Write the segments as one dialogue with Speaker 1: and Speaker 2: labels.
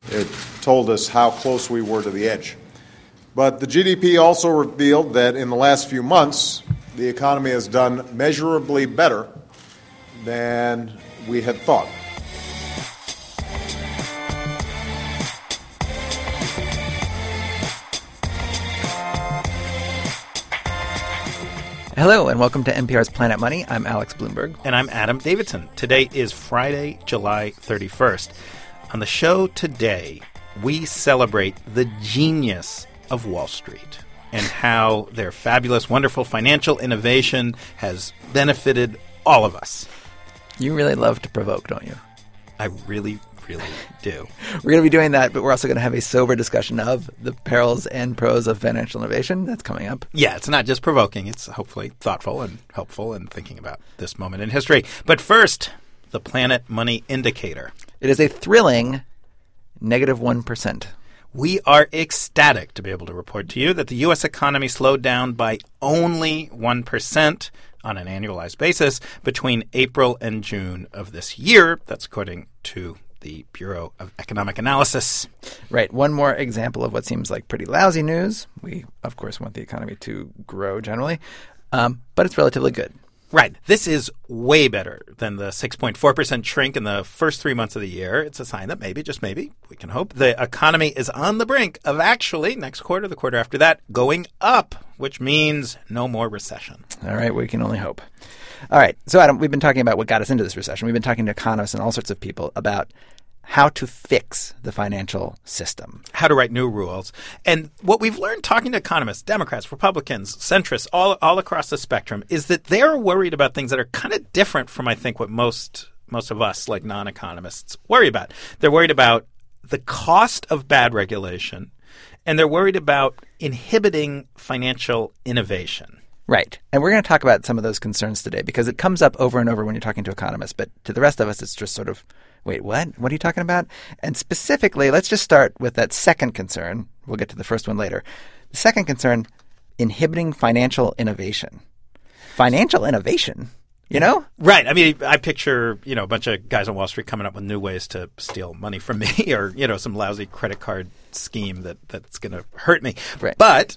Speaker 1: It told us how close we were to the edge. But the GDP also revealed that in the last few months, the economy has done measurably better than we had thought.
Speaker 2: Hello, and welcome to NPR's Planet Money. I'm Alex Bloomberg.
Speaker 3: And I'm Adam Davidson. Today is Friday, July 31st. On the show today, we celebrate the genius of Wall Street and how their fabulous, wonderful financial innovation has benefited all of us.
Speaker 2: You really love to provoke, don't you?
Speaker 3: I really do.
Speaker 2: We're going to be doing that, but we're also going to have a sober discussion of the perils and pros of financial innovation. That's coming up.
Speaker 3: Yeah, it's not just provoking. It's hopefully thoughtful and helpful in thinking about this moment in history. But first, the Planet Money Indicator.
Speaker 2: It is a thrilling -1%.
Speaker 3: We are ecstatic to be able to report to you that the U.S. economy slowed down by only 1% on an annualized basis between April and June of this year. That's according to the Bureau of Economic Analysis.
Speaker 2: Right. One more example of what seems like pretty lousy news. We, of course, want the economy to grow generally, but it's relatively good.
Speaker 3: Right. This is way better than the 6.4% shrink in the first 3 months of the year. It's a sign that maybe, just maybe, we can hope, the economy is on the brink of actually, next quarter, the quarter after that, going up, which means no more recession.
Speaker 2: All right. We can only hope. All right. So, Adam, we've been talking about what got us into this recession. We've been talking to economists and all sorts of people about how to fix the financial system.
Speaker 3: How to write new rules. And what we've learned talking to economists, Democrats, Republicans, centrists, all across the spectrum, is that they're worried about things that are kind of different from, I think, what most of us, like non-economists, worry about. They're worried about the cost of bad regulation, and they're worried about inhibiting financial innovation.
Speaker 2: Right. And we're going to talk about some of those concerns today because it comes up over and over when you're talking to economists. But to the rest of us, it's just sort of, wait, what? What are you talking about? And specifically, let's just start with that second concern. We'll get to the first one later. The second concern, inhibiting financial innovation. Financial innovation? You know?
Speaker 3: Right. I mean, I picture, a bunch of guys on Wall Street coming up with new ways to steal money from me or, some lousy credit card scheme that's going to hurt me.
Speaker 2: Right.
Speaker 3: But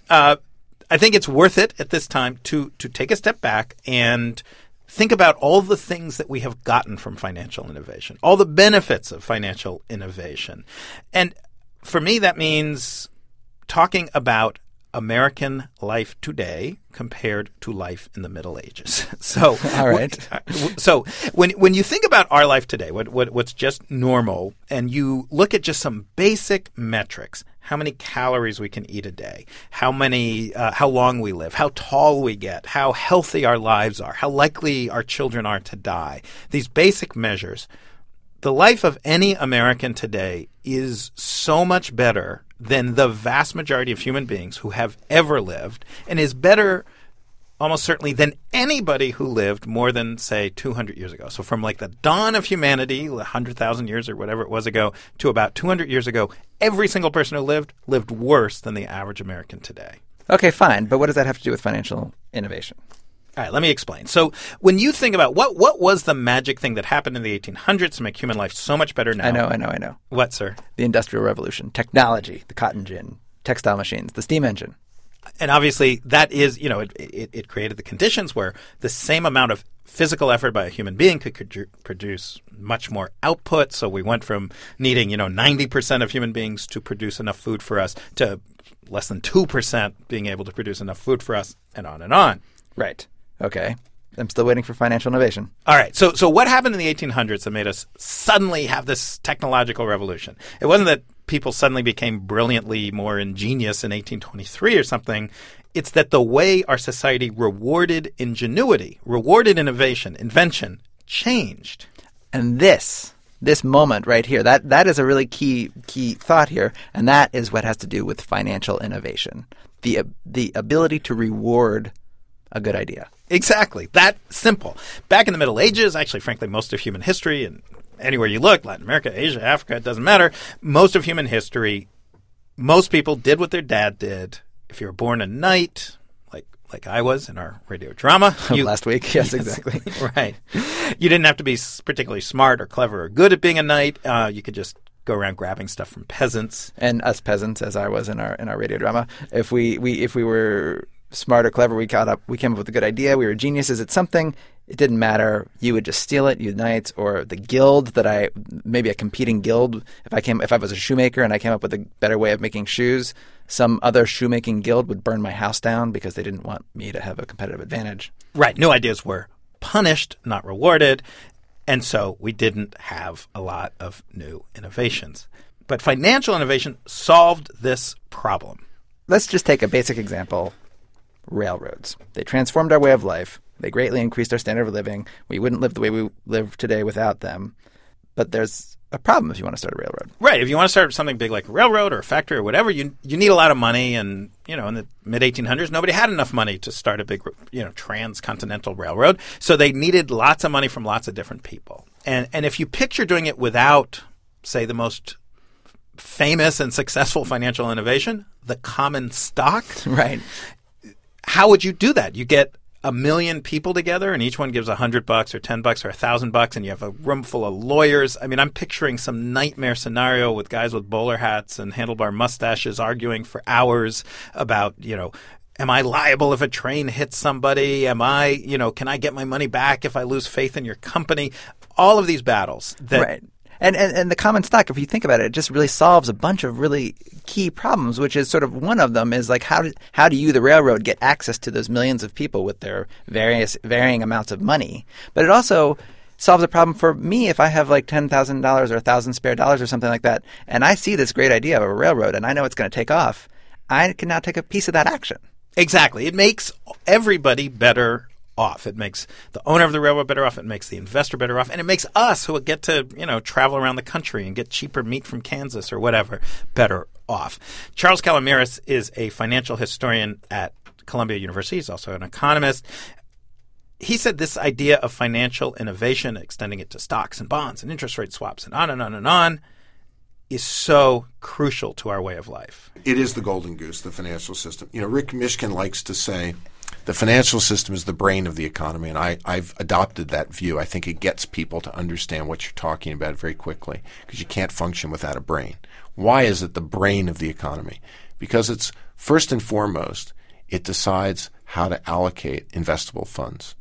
Speaker 3: I think it's worth it at this time to take a step back and think about all the things that we have gotten from financial innovation, all the benefits of financial innovation. And for me, that means talking about American life today compared to life in the Middle Ages. So,
Speaker 2: all right.
Speaker 3: So when you think about our life today, what's just normal, and you look at just some basic metrics, how many calories we can eat a day, how long we live, how tall we get, how healthy our lives are, how likely our children are to die, these basic measures, the life of any American today is so much better than the vast majority of human beings who have ever lived, and is better almost certainly than anybody who lived more than, say, 200 years ago. So from like the dawn of humanity, 100,000 years or whatever it was ago, to about 200 years ago, every single person who lived worse than the average American today.
Speaker 2: Okay, fine. But what does that have to do with financial innovation?
Speaker 3: All right, let me explain. So when you think about what was the magic thing that happened in the 1800s to make human life so much better now?
Speaker 2: I know.
Speaker 3: What, sir?
Speaker 2: The Industrial Revolution, technology, the cotton gin, textile machines, the steam engine.
Speaker 3: And obviously that is, it created the conditions where the same amount of physical effort by a human being could produce much more output. So we went from needing, 90% of human beings to produce enough food for us to less than 2% being able to produce enough food for us, and on and on.
Speaker 2: Right. Okay. I'm still waiting for financial innovation.
Speaker 3: All right. So what happened in the 1800s that made us suddenly have this technological revolution? It wasn't that people suddenly became brilliantly more ingenious in 1823 or something. It's that the way our society rewarded ingenuity, rewarded innovation, invention, changed.
Speaker 2: And this moment right here, that is a really key thought here, and that is what has to do with financial innovation. The ability to reward a good idea.
Speaker 3: Exactly. That simple. Back in the Middle Ages, actually, frankly, most of human history, and anywhere you look, Latin America, Asia, Africa, it doesn't matter. Most of human history, most people did what their dad did. If you were born a knight, like I was in our radio drama.
Speaker 2: Last week. Yes, exactly.
Speaker 3: Right. You didn't have to be particularly smart or clever or good at being a knight. You could just go around grabbing stuff from peasants.
Speaker 2: And us peasants, as I was in our radio drama, if we were smart or clever, we came up with a good idea. We were geniuses at something. It didn't matter. You would just steal it, you knights, or the guild maybe a competing guild. If I was a shoemaker and I came up with a better way of making shoes, some other shoemaking guild would burn my house down because they didn't want me to have a competitive advantage.
Speaker 3: Right. New ideas were punished, not rewarded. And so we didn't have a lot of new innovations. But financial innovation solved this problem.
Speaker 2: Let's just take a basic example. Railroads. They transformed our way of life. They greatly increased our standard of living. We wouldn't live the way we live today without them. But there's a problem if you want to start a railroad.
Speaker 3: Right. If you want to start something big like a railroad or a factory or whatever, you need a lot of money. And, in the mid-1800s, nobody had enough money to start a big, transcontinental railroad. So they needed lots of money from lots of different people. And if you picture doing it without, say, the most famous and successful financial innovation, the common stock.
Speaker 2: Right.
Speaker 3: How would you do that? You get 1 million people together and each one gives $100 or $10 or $1,000 and you have a room full of lawyers. I mean, I'm picturing some nightmare scenario with guys with bowler hats and handlebar mustaches arguing for hours about, am I liable if a train hits somebody? Am I, can I get my money back if I lose faith in your company? All of these battles.
Speaker 2: Right. And the common stock, if you think about it, just really solves a bunch of really key problems, which is sort of one of them is like how do you, the railroad, get access to those millions of people with their varying amounts of money? But it also solves a problem for me if I have like $10,000 or $1,000 spare dollars or something like that, and I see this great idea of a railroad and I know it's going to take off. I can now take a piece of that action.
Speaker 3: Exactly. It makes everybody better off. It makes the owner of the railroad better off. It makes the investor better off. And it makes us who get to, travel around the country and get cheaper meat from Kansas or whatever better off. Charles Calomiris is a financial historian at Columbia University. He's also an economist. He said this idea of financial innovation, extending it to stocks and bonds and interest rate swaps and on and on and on, is so crucial to our way of life.
Speaker 4: It is the golden goose, the financial system. Rick Mishkin likes to say the financial system is the brain of the economy, and I've adopted that view. I think it gets people to understand what you're talking about very quickly because you can't function without a brain. Why is it the brain of the economy? Because it's first and foremost, it decides how to allocate investable funds.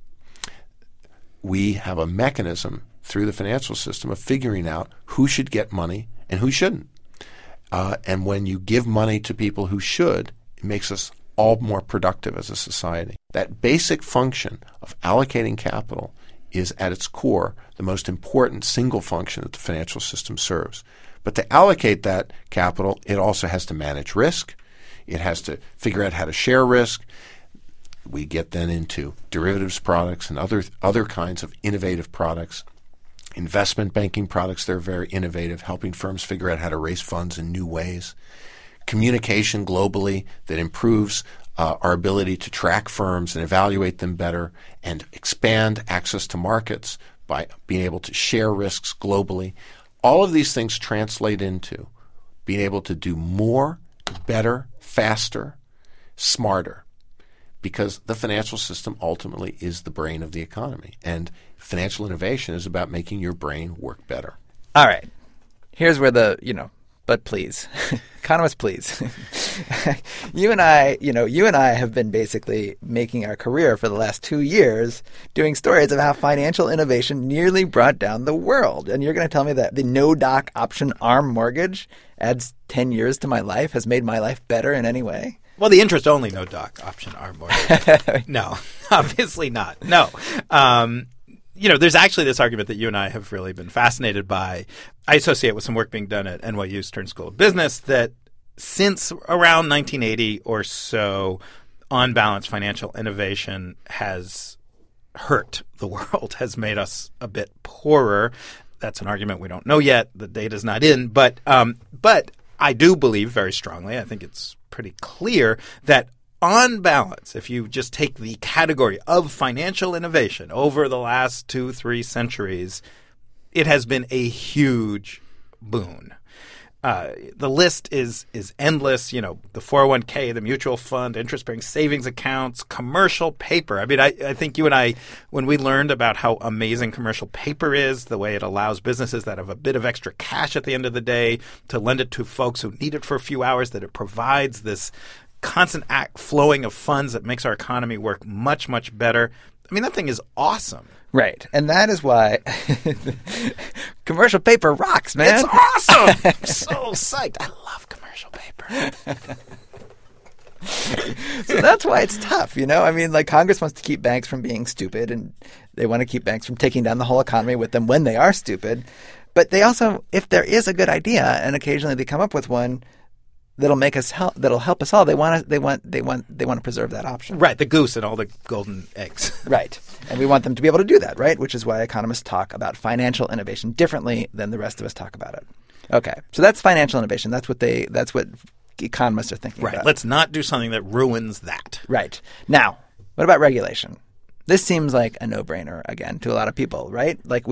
Speaker 4: We have a mechanism through the financial system of figuring out who should get money and who shouldn't. And when you give money to people who should, it makes us all more productive as a society. That basic function of allocating capital is at its core the most important single function that the financial system serves. But to allocate that capital, it also has to manage risk. It has to figure out how to share risk. We get then into derivatives products and other kinds of innovative products. Investment banking products, they're very innovative, helping firms figure out how to raise funds in new ways. Communication globally that improves our ability to track firms and evaluate them better and expand access to markets by being able to share risks globally. All of these things translate into being able to do more, better, faster, smarter, because the financial system ultimately is the brain of the economy. And financial innovation is about making your brain work better.
Speaker 2: All right. Here's where but please, economists, please. You and I have been basically making our career for the last 2 years doing stories of how financial innovation nearly brought down the world. And you're going to tell me that the no-doc option ARM mortgage adds 10 years to my life, has made my life better in any way?
Speaker 3: Well, the interest-only no-doc option ARM mortgage. No, obviously not. No. There's actually this argument that you and I have really been fascinated by. I associate with some work being done at NYU Stern School of Business that since around 1980 or so, on balance, financial innovation has hurt the world, has made us a bit poorer. That's an argument we don't know yet. The data's not in. But I do believe very strongly, I think it's pretty clear that on balance, if you just take the category of financial innovation over the last 2-3 centuries, it has been a huge boon. The list is endless. You know, the 401k, the mutual fund, interest-bearing savings accounts, commercial paper. I mean, I think you and I, when we learned about how amazing commercial paper is, the way it allows businesses that have a bit of extra cash at the end of the day to lend it to folks who need it for a few hours, that it provides this constant flowing of funds that makes our economy work much, much better. I mean, that thing is awesome.
Speaker 2: Right. And that is why commercial paper rocks, man.
Speaker 3: It's awesome. I'm so psyched. I love commercial paper.
Speaker 2: So that's why it's tough, you know? I mean, like, Congress wants to keep banks from being stupid, and they want to keep banks from taking down the whole economy with them when they are stupid. But they also, if there is a good idea, and occasionally they come up with one that'll help us all, they want to preserve that option.
Speaker 3: Right, the goose and all the golden eggs.
Speaker 2: Right. And we want them to be able to do that, right? Which is why economists talk about financial innovation differently than the rest of us talk about it. Okay. So that's financial innovation. That's what economists are thinking about.
Speaker 3: Right. Let's not do something that ruins that.
Speaker 2: Right. Now, what about regulation? This seems like a no-brainer, again, to a lot of people, right? Like,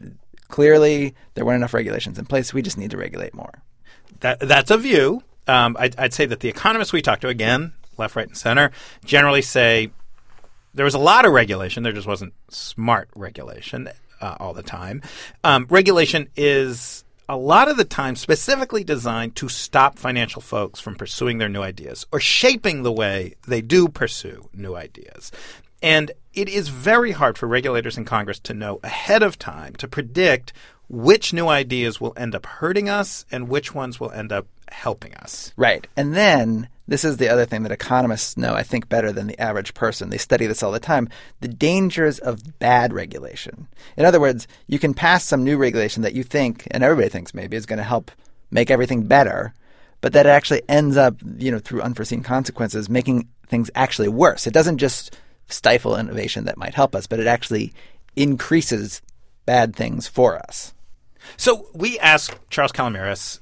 Speaker 2: clearly there weren't enough regulations in place. We just need to regulate more.
Speaker 3: That's a view. I'd say that the economists we talk to, again, left, right, and center, generally say there was a lot of regulation. There just wasn't smart regulation all the time. Regulation is a lot of the time specifically designed to stop financial folks from pursuing their new ideas or shaping the way they do pursue new ideas. And it is very hard for regulators in Congress to know ahead of time, to predict which new ideas will end up hurting us and which ones will end up helping us.
Speaker 2: Right. And then this is the other thing that economists know, I think, better than the average person. They study this all the time. The dangers of bad regulation. In other words, you can pass some new regulation that you think, and everybody thinks maybe, is going to help make everything better, but that it actually ends up, through unforeseen consequences, making things actually worse. It doesn't just stifle innovation that might help us, but it actually increases bad things for us.
Speaker 3: So we asked Charles Calomiris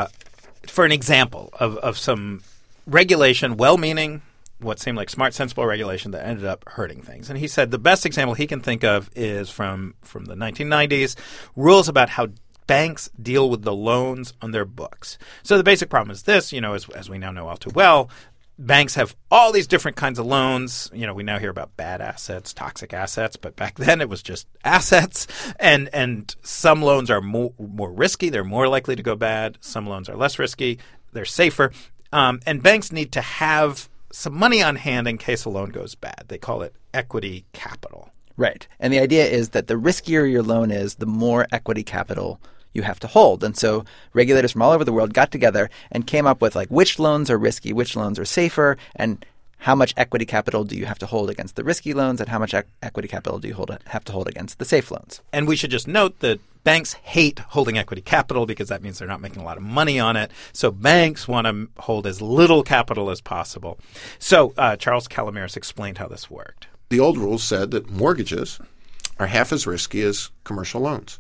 Speaker 3: for an example of some regulation, well-meaning, what seemed like smart, sensible regulation that ended up hurting things. And he said the best example he can think of is from the 1990s, rules about how banks deal with the loans on their books. So the basic problem is this, as we now know all too well, banks have all these different kinds of loans. We now hear about bad assets, toxic assets, but back then it was just assets. And some loans are more risky. They're more likely to go bad. Some loans are less risky. They're safer. And banks need to have some money on hand in case a loan goes bad. They call it equity capital.
Speaker 2: Right. And the idea is that the riskier your loan is, the more equity capital you have to hold. And so regulators from all over the world got together and came up with which loans are risky, which loans are safer, and how much equity capital do you have to hold against the risky loans, and how much equity capital do you have to hold against the safe loans.
Speaker 3: And we should just note that banks hate holding equity capital because that means they're not making a lot of money on it. So banks want to hold as little capital as possible. So Charles Calomiris explained how this worked.
Speaker 4: The old rules said that mortgages are half as risky as commercial loans.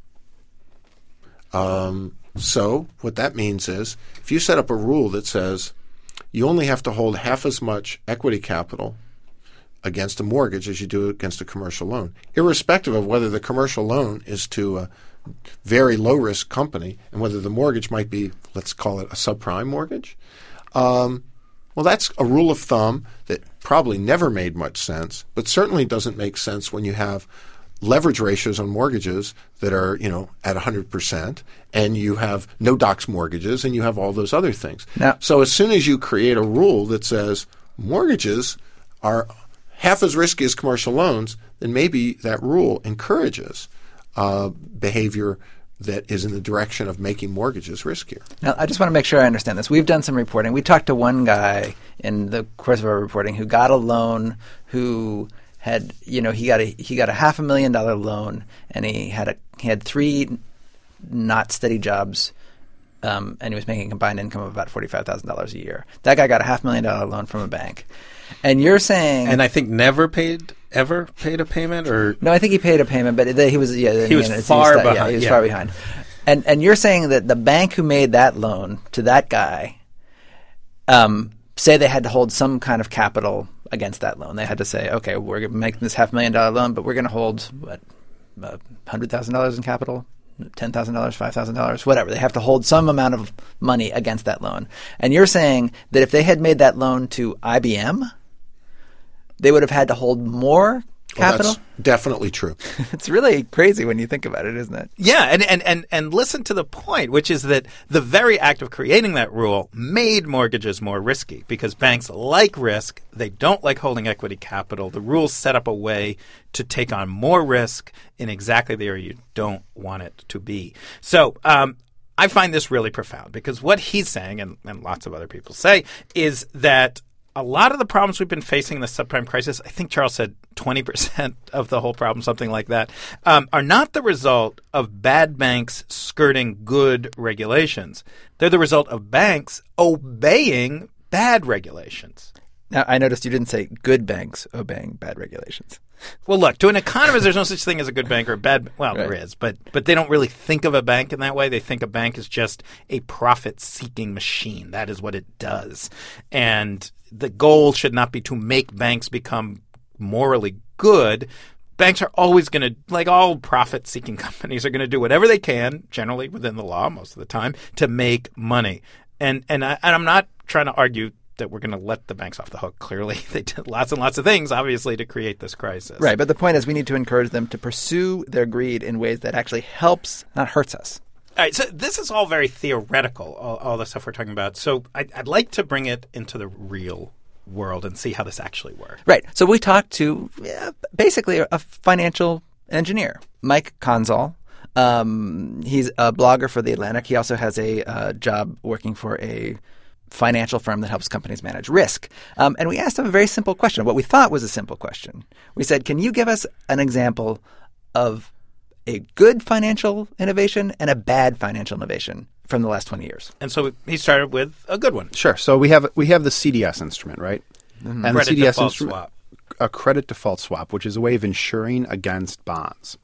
Speaker 4: So what that means is if you set up a rule that says you only have to hold half as much equity capital against a mortgage as you do against a commercial loan, irrespective of whether the commercial loan is to a very low-risk company and whether the mortgage might be, let's call it a subprime mortgage, well, that's a rule of thumb that probably never made much sense, but certainly doesn't make sense when you have leverage ratios on mortgages that are, at 100%, and you have no docs mortgages, and you have all those other things.
Speaker 2: Now,
Speaker 4: so as soon as you create a rule that says mortgages are half as risky as commercial loans, then maybe that rule encourages behavior that is in the direction of making mortgages riskier.
Speaker 2: Now, I just want to make sure I understand this. We've done some reporting. We talked to one guy in the course of our reporting who got a loan, who had, he got a $500,000 loan, and he had 3 not steady jobs, and he was making a combined income of about $45,000 a year. That guy got a $500,000 loan from a bank, and you're saying,
Speaker 5: and I think never paid a payment, or
Speaker 2: no, I think he paid a payment, but he was
Speaker 5: far behind.
Speaker 2: Yeah, he was far behind, and you're saying that the bank who made that loan to that guy, say they had to hold some kind of capital against that loan. They had to say, okay, we're making this $500,000 loan, but we're going to hold $100,000 in capital. $10,000, $5,000, whatever. They have to hold some amount of money against that loan. And you're saying that if they had made that loan to IBM, they would have had to hold more capital?
Speaker 4: That's definitely true.
Speaker 2: It's really crazy when you think about it, isn't it?
Speaker 3: Yeah, and listen to the point, which is that the very act of creating that rule made mortgages more risky because banks like risk. They don't like holding equity capital. The rules set up a way to take on more risk in exactly the area you don't want it to be. So I find this really profound because what he's saying, and lots of other people say, is that a lot of the problems we've been facing in the subprime crisis, I think Charles said 20% of the whole problem, something like that, are not the result of bad banks skirting good regulations. They're the result of banks obeying bad regulations.
Speaker 2: Now, I noticed you didn't say good banks obeying bad regulations.
Speaker 3: Well, look, to an economist, there's no such thing as a good bank or a bad – well,
Speaker 2: Right.
Speaker 3: There is, but they don't really think of a bank in that way. They think a bank is just a profit-seeking machine. That is what it does. And the goal should not be to make banks become morally good. Banks are always going to – like all profit-seeking companies are going to do whatever they can, generally within the law most of the time, to make money. And I'm not trying to argue – that we're going to let the banks off the hook. Clearly, they did lots and lots of things, obviously, to create this crisis.
Speaker 2: Right, but the point is we need to encourage them to pursue their greed in ways that actually helps, not hurts us.
Speaker 3: All right, so this is all very theoretical, all the stuff we're talking about. So I'd like to bring it into the real world and see how this actually works.
Speaker 2: Right, so we talked to basically a financial engineer, Mike Conzal. He's a blogger for The Atlantic. He also has a job working for a financial firm that helps companies manage risk. And we asked him a very simple question, what we thought was a simple question. We said, can you give us an example of a good financial innovation and a bad financial innovation from the last 20 years?
Speaker 3: And so he started with a good one.
Speaker 6: Sure. So we have the CDS instrument, right?
Speaker 2: Mm-hmm.
Speaker 6: And
Speaker 3: Credit
Speaker 6: the CDS
Speaker 3: default
Speaker 6: instrument,
Speaker 3: swap.
Speaker 6: a credit default swap, which is a way of insuring against bonds.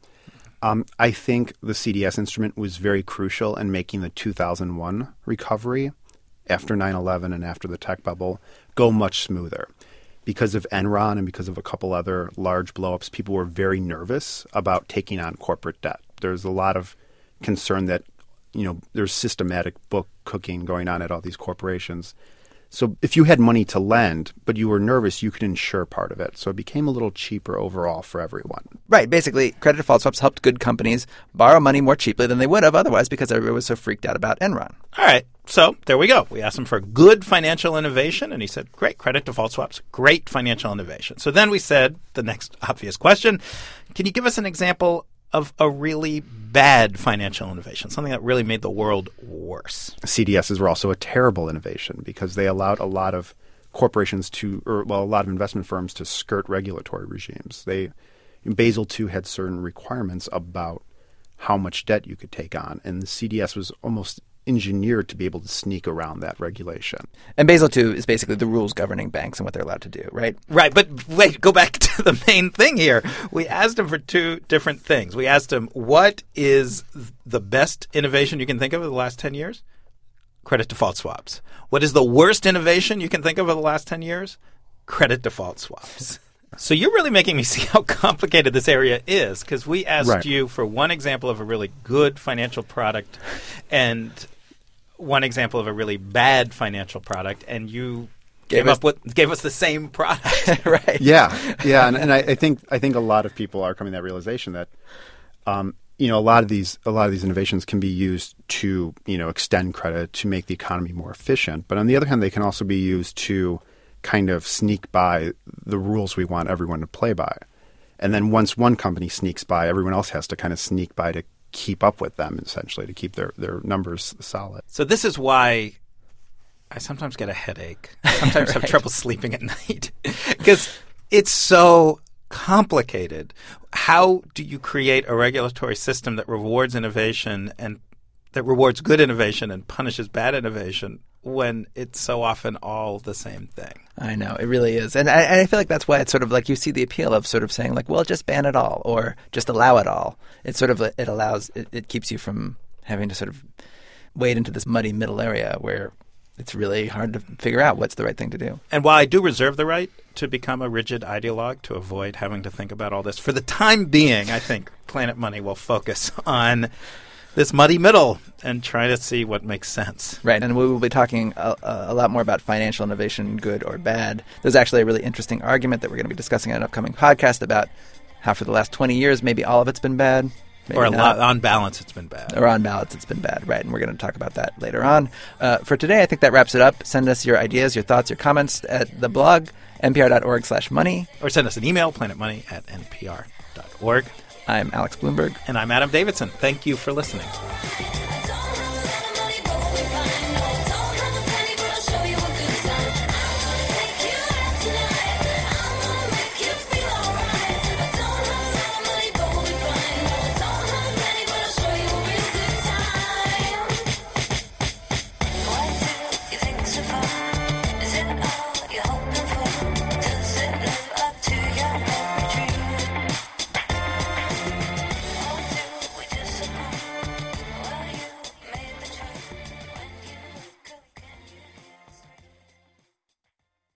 Speaker 6: I think the CDS instrument was very crucial in making the 2001 recovery after 9/11 and after the tech bubble go much smoother. Because of Enron and because of a couple other large blowups, people were very nervous about taking on corporate debt. There's a lot of concern that, there's systematic book cooking going on at all these corporations. So if you had money to lend, but you were nervous, you could insure part of it. So it became a little cheaper overall for everyone.
Speaker 2: Right. Basically, credit default swaps helped good companies borrow money more cheaply than they would have otherwise because everybody was so freaked out about Enron.
Speaker 3: All right. So there we go. We asked him for good financial innovation, and he said, great, credit default swaps, great financial innovation. So then we said the next obvious question, can you give us an example of a really bad financial innovation, something that really made the world worse?
Speaker 6: CDSs were also a terrible innovation because they allowed a lot of corporations a lot of investment firms to skirt regulatory regimes. Basel II had certain requirements about how much debt you could take on, and the CDS was almost engineered to be able to sneak around that regulation.
Speaker 2: And Basel II is basically the rules governing banks and what they're allowed to do, right?
Speaker 3: Right. But wait, go back to the main thing here. We asked him for two different things. We asked him, what is the best innovation you can think of in the last 10 years? Credit default swaps. What is the worst innovation you can think of in the last 10 years? Credit default swaps. So you're really making me see how complicated this area is because we asked you for one example of a really good financial product and one example of a really bad financial product, and you gave us the same product.
Speaker 2: Right.
Speaker 6: Yeah. And I think a lot of people are coming to that realization that a lot of these innovations can be used to extend credit to make the economy more efficient, but on the other hand, they can also be used to kind of sneak by the rules we want everyone to play by. And then once one company sneaks by, everyone else has to kind of sneak by to keep up with them, essentially, to keep their numbers solid.
Speaker 3: So this is why I sometimes get a headache. I sometimes have trouble sleeping at night because it's so complicated. How do you create a regulatory system that rewards innovation and that rewards good innovation and punishes bad innovation when it's so often all the same thing?
Speaker 2: I know, it really is. And I feel like that's why it's sort of like you see the appeal of sort of saying like, well, just ban it all or just allow it all. It's sort of it keeps you from having to sort of wade into this muddy middle area where it's really hard to figure out what's the right thing to do.
Speaker 3: And while I do reserve the right to become a rigid ideologue to avoid having to think about all this, for the time being, I think Planet Money will focus on this muddy middle and try to see what makes sense.
Speaker 2: Right, and we will be talking a lot more about financial innovation, good or bad. There's actually a really interesting argument that we're going to be discussing in an upcoming podcast about how for the last 20 years, maybe all of it's been bad.
Speaker 3: Or on balance, it's been bad.
Speaker 2: Or on balance, it's been bad, right. And we're going to talk about that later on. For today, I think that wraps it up. Send us your ideas, your thoughts, your comments at the blog, npr.org/money.
Speaker 3: Or send us an email, planetmoney@npr.org.
Speaker 2: I'm Alex Bloomberg.
Speaker 3: And I'm Adam Davidson. Thank you for listening.